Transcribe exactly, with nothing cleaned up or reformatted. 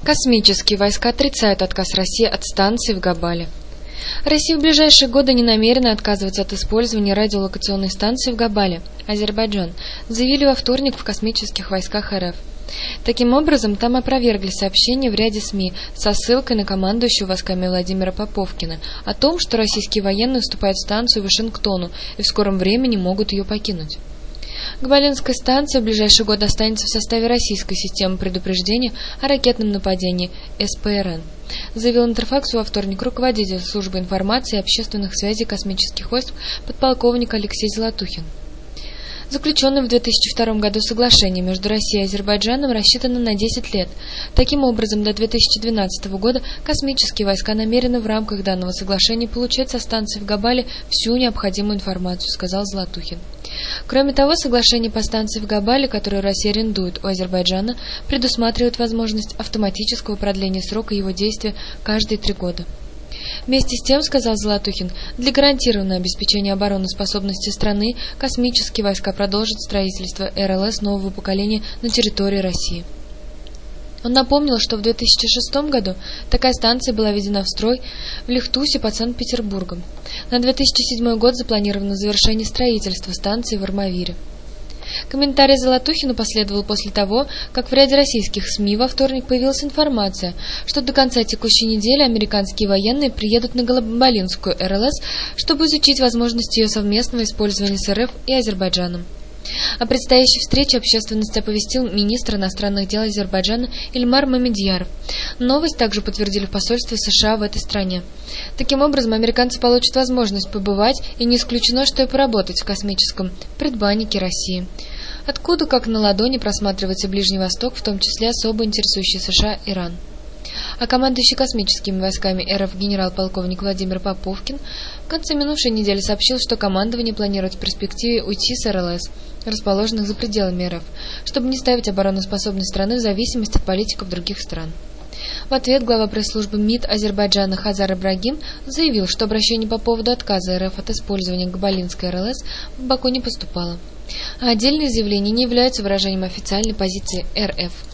Космические войска отрицают отказ России от станций в Габале. Россия в ближайшие годы не намерена отказываться от использования радиолокационной станции в Габале, Азербайджан, заявили во вторник в космических войсках РФ. Таким образом, там опровергли сообщения в ряде СМИ со ссылкой на командующего войсками Владимира Поповкина о том, что российские военные уступают станцию Вашингтону и в скором времени могут ее покинуть. Габалинская станция в ближайшие годы останется в составе российской системы предупреждения о ракетном нападении эс пэ эр эн, заявил Интерфаксу во вторник руководитель службы информации и общественных связей космических войск подполковник Алексей Золотухин. Заключенное в две тысячи втором году соглашение между Россией и Азербайджаном рассчитано на десять лет. Таким образом, до две тысячи двенадцатого года космические войска намерены в рамках данного соглашения получать со станции в Габале всю необходимую информацию, сказал Золотухин. Кроме того, соглашение по станции в Габале, которую Россия арендует у Азербайджана, предусматривает возможность автоматического продления срока его действия каждые три года. Вместе с тем, сказал Золотухин, для гарантированного обеспечения обороноспособности страны космические войска продолжат строительство эр эл эс нового поколения на территории России. Он напомнил, что в две тысячи шестом году такая станция была введена в строй в Лихтусе под Санкт-Петербургом. На две тысячи седьмой год запланировано завершение строительства станции в Армавире. Комментарий Золотухина последовал после того, как в ряде российских СМИ во вторник появилась информация, что до конца текущей недели американские военные приедут на Габалинскую эр эл эс, чтобы изучить возможности ее совместного использования с эр эф и Азербайджаном. О предстоящей встрече общественность оповестил министр иностранных дел Азербайджана Ильмар Мамедьяров. Новость также подтвердили в посольстве США в этой стране. Таким образом, американцы получат возможность побывать, и не исключено, что и поработать в космическом предбаннике России, откуда, как на ладони, просматривается Ближний Восток, в том числе особо интересующий США Иран. А командующий космическими войсками эр эф генерал-полковник Владимир Поповкин в конце минувшей недели сообщил, что командование планирует в перспективе уйти с эр эл эс, расположенных за пределами эр эф, чтобы не ставить обороноспособность страны в зависимость от политиков других стран. В ответ глава пресс-службы МИД Азербайджана Хазар Ибрагим заявил, что обращение по поводу отказа эр эф от использования Габалинской эр эл эс в Баку не поступало, а отдельные заявления не являются выражением официальной позиции эр эф.